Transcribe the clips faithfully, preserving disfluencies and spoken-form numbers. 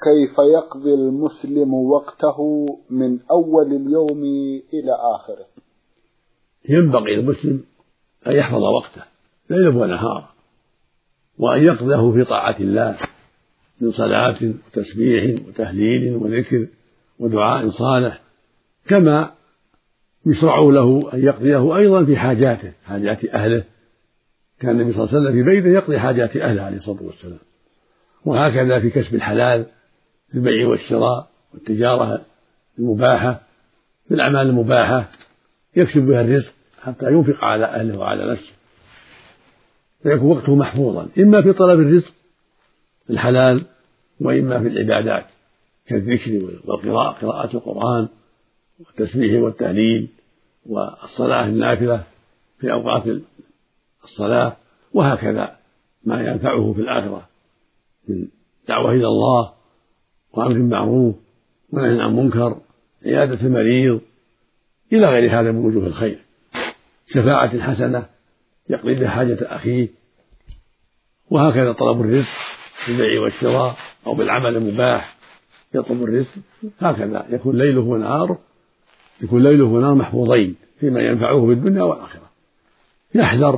كيف يقضي المسلم وقته من أول اليوم إلى آخره؟ ينبغي المسلم أن يحفظ وقته ليلا ونهارا، وأن يقضيه في طاعة الله من صلاة وتسبيح وتهليل وذكر ودعاء صالح، كما يشرع له أن يقضيه أيضا في حاجاته، حاجات أهله. كان النبي صلى الله عليه وسلم في بيته يقضي حاجات أهله عليه الصلاة والسلام. وهكذا في كسب الحلال، في البيع والشراء والتجارة المباحة، في الأعمال المباحة يكسب بها الرزق حتى ينفق على أهله وعلى نفسه، فيكون وقته محفوظا إما في طلب الرزق الحلال وإما في العبادات كالذكر والقراءة، قراءة القرآن والتسبيح والتهليل والصلاة النافلة في أوقات الصلاة، وهكذا ما ينفعه في الآخرة من دعوة إلى الله وأمر بالمعروف ونهي عن منكر، عيادة المريض، إلى غير هذا من وجوه الخير، شفاعة حسنة يقضي بها حاجة أخيه، وهكذا طلب الرزق بالبيع والشراء أو بالعمل المباح يطلب الرزق، هكذا يكون ليله ونهاره يكون ليله ونهاره محفوظين فيما ينفعه في الدنيا والآخرة. يحذر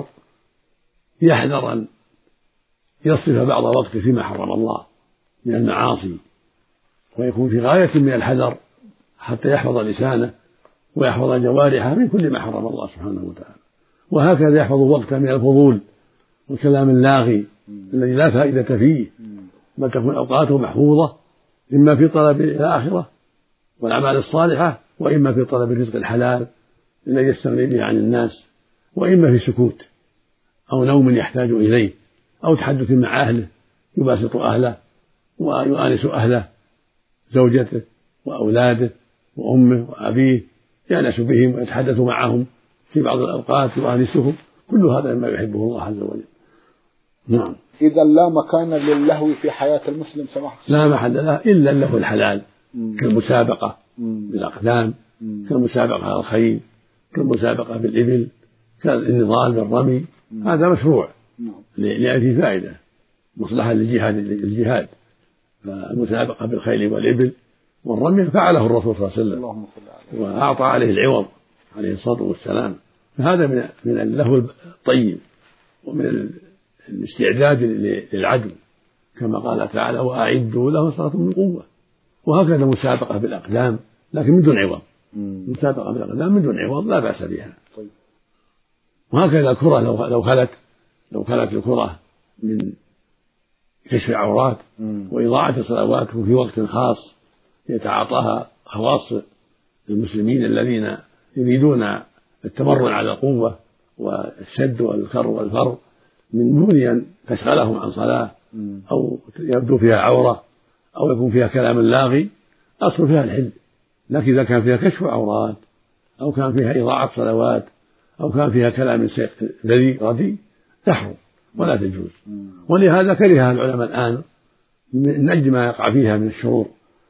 يحذر أن يصرف بعض وقته فيما حرم الله من المعاصي، ويكون في غاية من الحذر حتى يحفظ لسانه ويحفظ جوارحه من كل ما حرم الله سبحانه وتعالى. وهكذا يحفظ وقته من الفضول والكلام اللاغي الذي لا فائدة فيه، بل تكون أوقاته محفوظة إما في طلب الآخرة والأعمال الصالحة، وإما في طلب الرزق الحلال الذي يستغني به عن الناس، وإما في سكوت أو نوم يحتاج إليه أو تحدث مع أهله يباسط أهله ويؤانس أهله، زوجته وأولاده وأمه وأبيه، يأنس بهم ويتحدث معهم في بعض الأوقات يؤانسهم، كل هذا مما يحبه الله عز وجل. نعم. إذا لا مكان للهو في حياة المسلم سماحة؟ لا محل له إلا اللهو الحلال، كالمسابقة بالأقدام، كالمسابقة على الخيل، كالمسابقة بالإبل، كالنضال بالرمي، هذا مشروع لأن فيه فائدة مصلحة للجهاد الجهاد فالمسابقة بالخيل والإبل والرمي فعله الرسول صلى الله عليه وسلم وأعطى عليه العوض عليه الصلاة والسلام، فهذا من من اللهو الطيب ومن الاستعداد للعدو، كما قال تعالى وأعدوا له صلاة من قوة. وهكذا مسابقة بالأقدام لكن من دون عوض، مسابقة بالأقدام من دون عوض لا بأس بها. وهكذا الكرة لو لو خلت لو خلت الكرة من كشف عورات وإضاعة الصلوات في وقت خاص يتعاطاها خواص المسلمين الذين يريدون التمرن على القوة والشد والكر والفر من دون أن تشغلهم عن صلاة أو يبدو فيها عورة أو يكون فيها كلام لاغي، أصل فيها الحل. لكن إذا كان فيها كشف عورات أو كان فيها إضاعة صلوات أو كان فيها كلام ذي ردي تحرم ولا تجوز. ولهذا كرهها العلماء الآن من أجل ما يقع فيها من الشرور،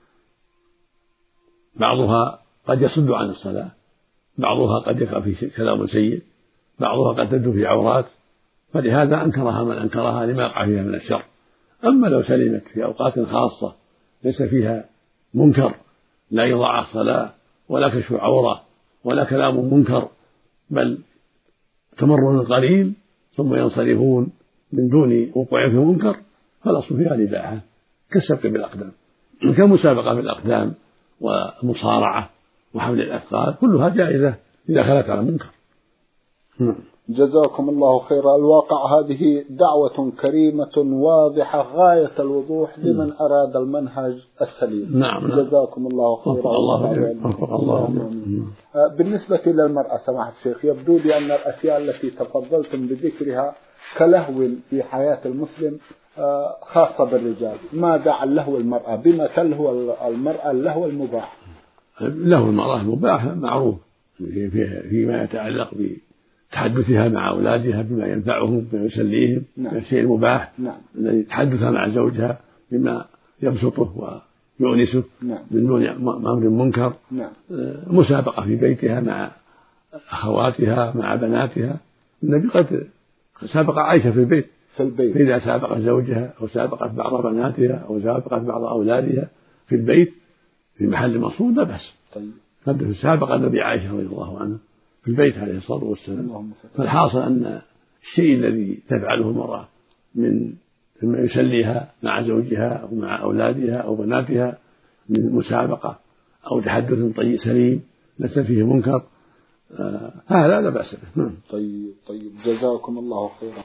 بعضها قد يصد عن الصلاة، بعضها قد يقع في كلام سيء، بعضها قد تبدو في عورات، فلهذا أنكرها من أنكرها لما يقع فيها من الشر. أما لو سلمت في أوقات خاصة ليس فيها منكر، لا إضاعة الصلاة ولا كشف عورة ولا كلام منكر، بل تمرن قليل ثم ينصرفون من دون وقوع في منكر، فالأصل فيها الإباحة كالسبق بالأقدام، كالمسابقة بالأقدام والمصارعة وحمل الأثقال، كلها جائزة إذا خلت على منكر. جزاكم الله خيرا. الواقع هذه دعوة كريمة واضحة غاية الوضوح لمن أراد المنهج السليم. نعم. جزاكم الله خيرا. الله الله. بالنسبة للمرأة سماحة الشيخ، يبدو لي أن الأشياء التي تفضلتم بذكرها كلهو في حياة المسلم خاصة بالرجال، ماذا عن لهو المرأة؟ بما تلهو المرأة اللهو المباح؟ لهو المرأة المباح معروف فيما يتعلق بتحدثها مع أولادها بما ينفعهم بما يسليهم من الشيء المباح الذي تحدثها مع زوجها بما يبسطه ويؤنسه من دون أمر منكر. مسابقة في بيتها مع أخواتها مع بناتها، النبي قد سابق عائشة في البيت في البيت. فإذا سابقت زوجها أو سابقت بعض بناتها أو سابقت بعض أولادها في البيت في محل مقصود لا بأس. طيب. قد سابق النبي عائشة رضي الله عنها في البيت عليه الصلاة والسلام. فالحاصل أن الشيء الذي تفعله المرأة من مما يسليها مع زوجها أو مع أولادها أو بناتها من مسابقة أو تحدث طيب سليم ليس فيه منكر، آه هذا لا بأس به. طيب طيب جزاكم الله خيرا.